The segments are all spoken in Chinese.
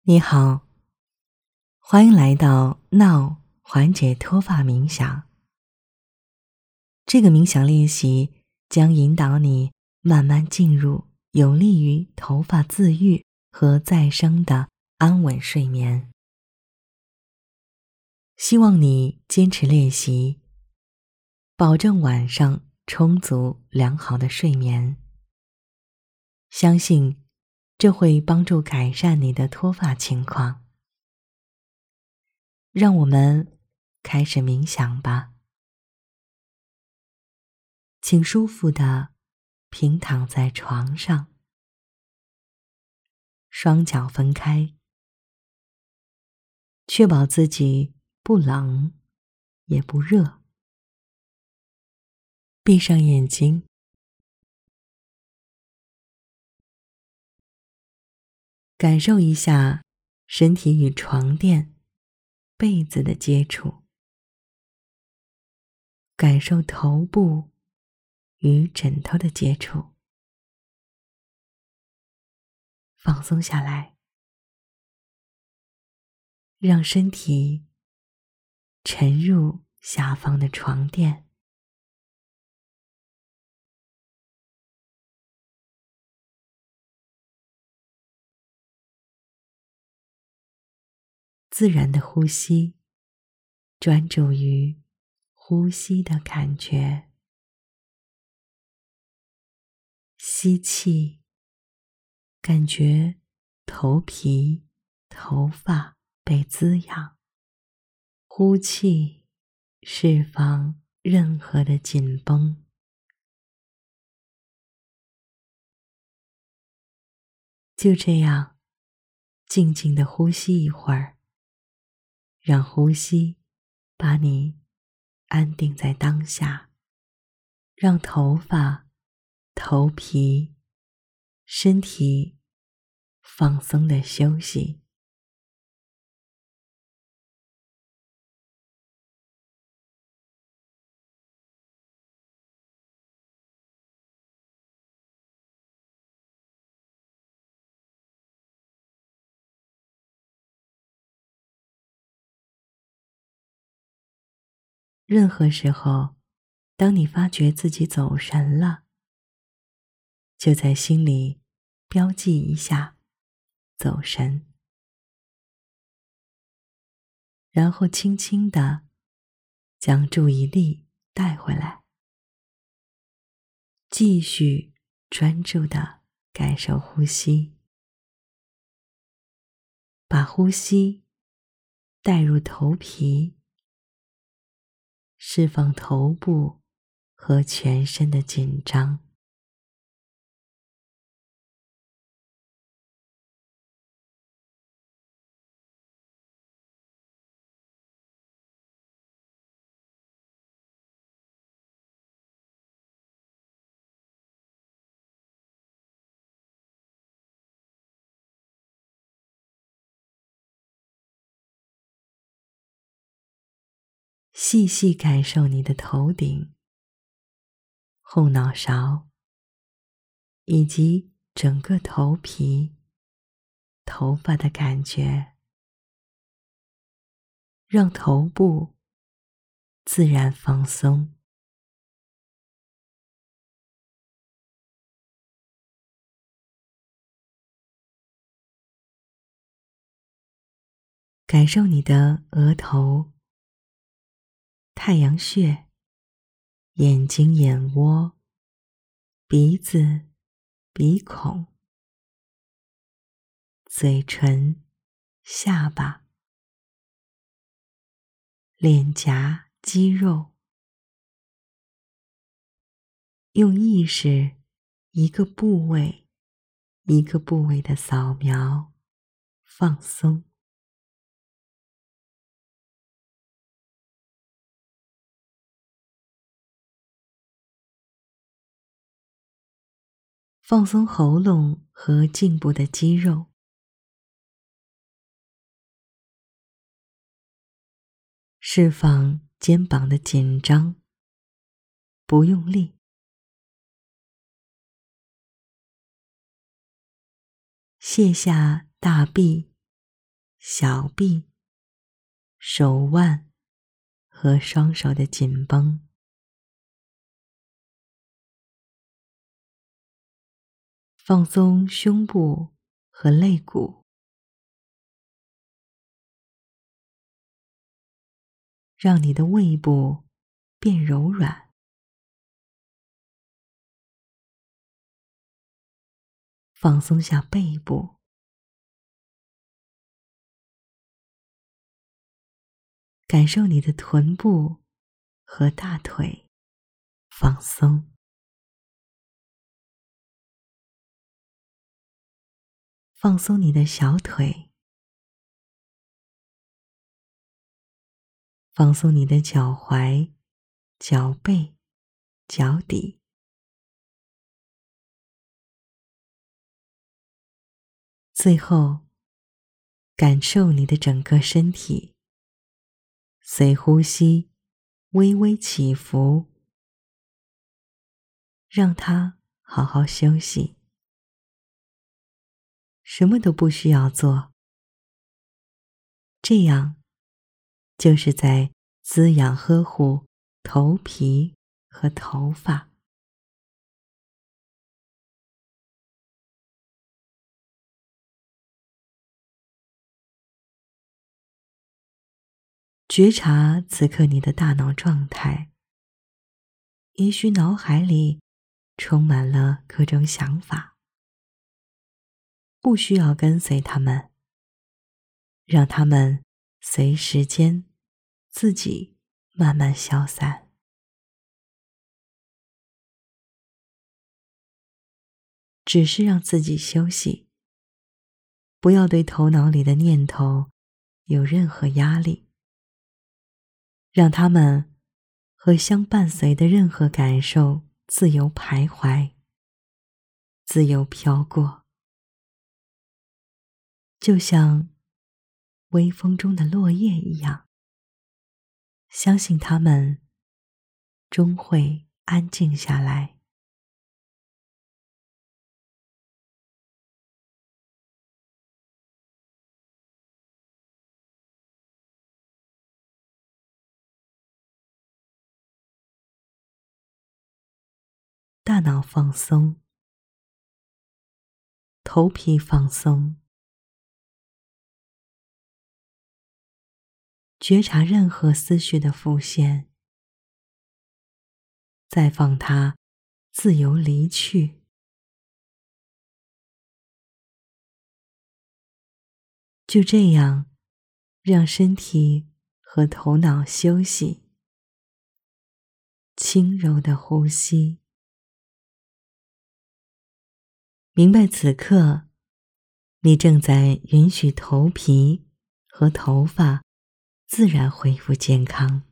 你好，欢迎来到 Now 缓解脱发冥想。这个冥想练习将引导你慢慢进入有利于头发自愈和再生的安稳睡眠。希望你坚持练习，保证晚上充足良好的睡眠。相信这会帮助改善你的脱发情况。让我们开始冥想吧。请舒服地平躺在床上，双脚分开，确保自己不冷也不热。闭上眼睛，感受一下身体与床垫、被子的接触，感受头部与枕头的接触。放松下来，让身体沉入下方的床垫。自然的呼吸，专注于呼吸的感觉。吸气，感觉头皮、头发被滋养；呼气，释放任何的紧绷。就这样，静静地呼吸一会儿，让呼吸把你安定在当下，让头发、头皮、身体放松地休息。任何时候，当你发觉自己走神了，就在心里标记一下走神，然后轻轻地将注意力带回来，继续专注地感受呼吸，把呼吸带入头皮，释放头部和全身的紧张。细细感受你的头顶、后脑勺以及整个头皮、头发的感觉，让头部自然放松。感受你的额头、太阳穴、眼睛眼窝、鼻子、鼻孔、嘴唇、下巴、脸颊肌肉，用意识一个部位一个部位的扫描、放松。放松喉咙和颈部的肌肉，释放肩膀的紧张，不用力。卸下大臂、 小臂、手腕和双手的紧绷。放松胸部和肋骨，让你的胃部变柔软。放松下背部，感受你的臀部和大腿放松。放松你的小腿，放松你的脚踝、脚背、脚底。最后，感受你的整个身体，随呼吸微微起伏，让它好好休息。什么都不需要做，这样就是在滋养呵护头皮和头发。觉察此刻你的大脑状态，也许脑海里充满了各种想法，不需要跟随它们，让它们随时间自己慢慢消散。只是让自己休息，不要对头脑里的念头有任何压力，让它们和相伴随的任何感受自由徘徊，自由飘过，就像微风中的落叶一样，相信它们终会安静下来。大脑放松，头皮放松，觉察任何思绪的浮现，再放它自由离去。就这样，让身体和头脑休息，轻柔的呼吸。明白此刻，你正在允许头皮和头发自然恢复健康。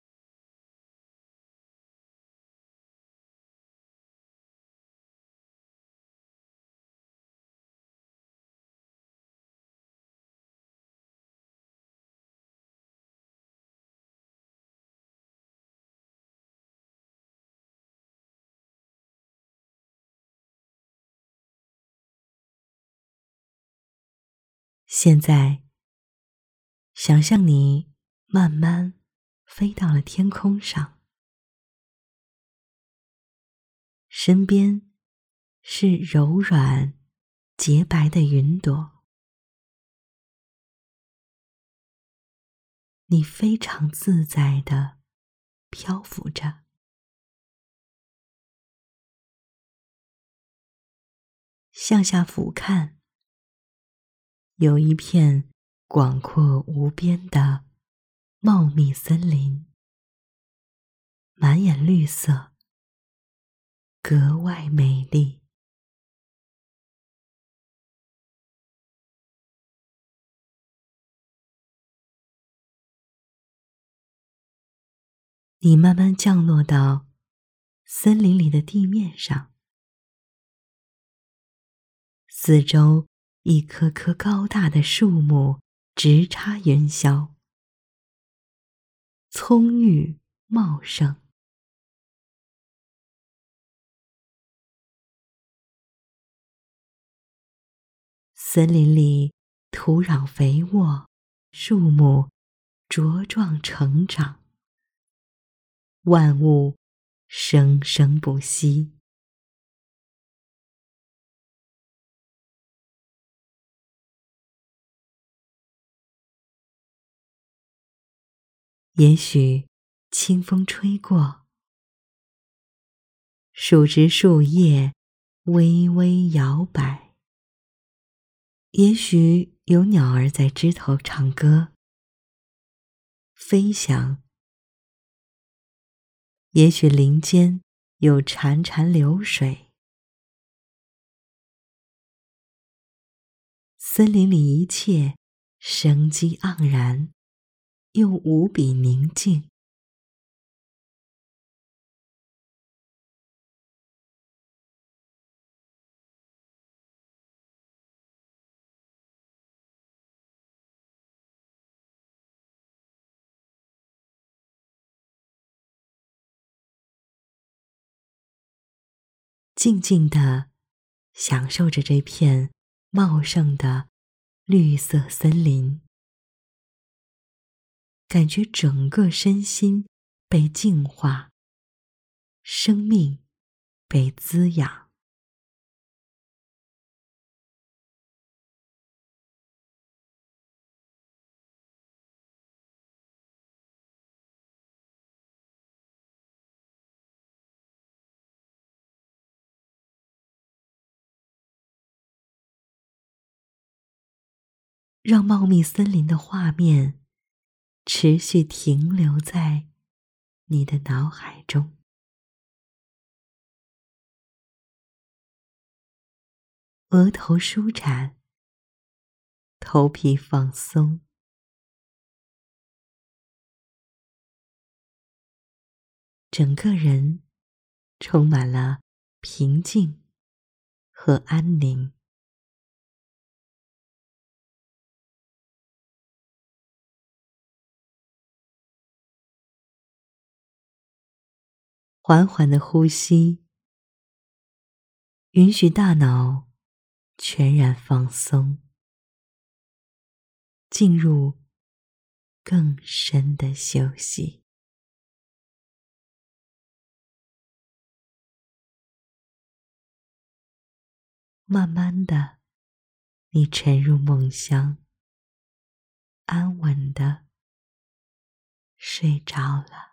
现在，想象你慢慢飞到了天空上，身边是柔软洁白的云朵，你非常自在地漂浮着。向下俯瞰，有一片广阔无边的茂密森林，满眼绿色，格外美丽。你慢慢降落到森林里的地面上，四周一棵棵高大的树木直插云霄，葱郁茂盛。森林里土壤肥沃， 树木茁壮成长，万物生生不息。也许清风吹过，树枝树叶微微摇摆；也许有鸟儿在枝头唱歌飞翔；也许林间有潺潺流水。森林里一切生机盎然，又无比宁静。静静地享受着这片茂盛的绿色森林，感觉整个身心被净化，生命被滋养。让茂密森林的画面持续停留在你的脑海中。额头舒展，头皮放松，整个人充满了平静和安宁。缓缓的呼吸，允许大脑全然放松，进入更深的休息。慢慢的，你沉入梦乡，安稳的睡着了。